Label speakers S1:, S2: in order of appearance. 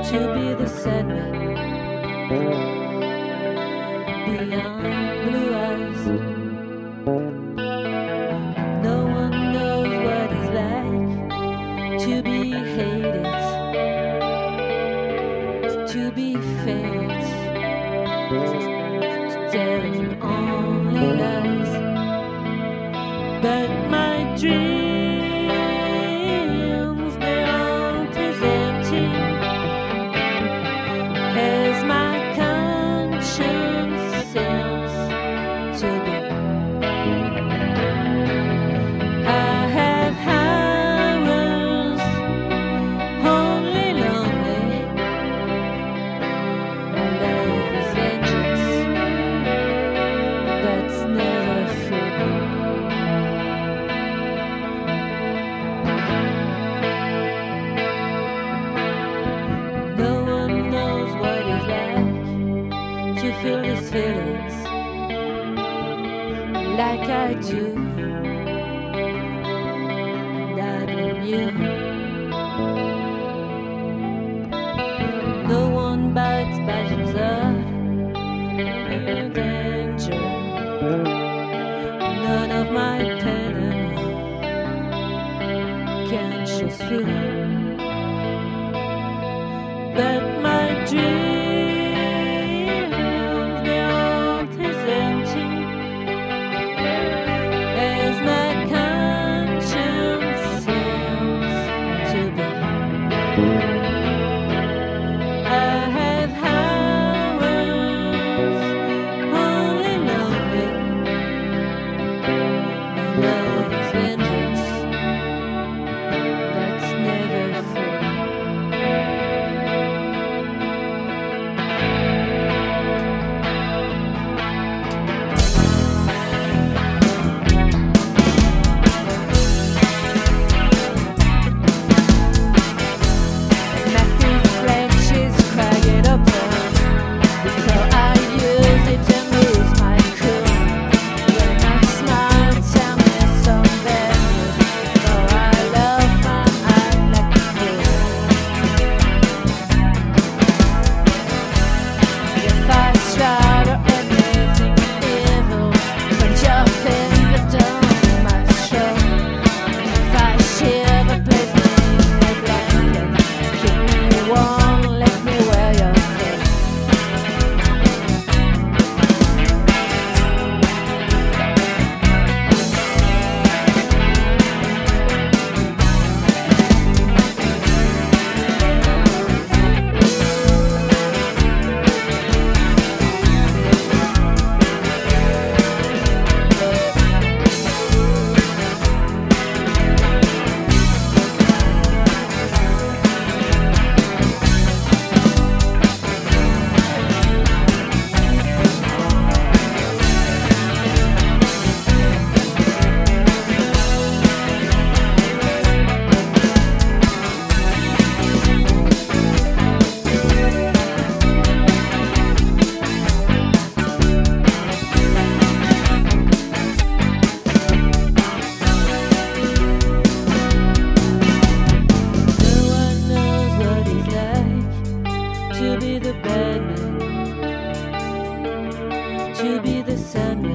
S1: to be the Sandman beyond blue eyes. No one knows what it's like to be hated, to be faded, to telling only lies. But my dreams, their heart is empty, as my conscience seems to be. I have hours only lonely. My love is vengeance that's never free. No one knows what it's like to feel these feelings like I do, and I blame you. No one bites badges up in danger. None of my pain can just feel. But my dreams, their heart is empty, as my conscience seems to be. I have hours only lonely. My love is vengeance that's never free. To be the bad man, to be the Sandman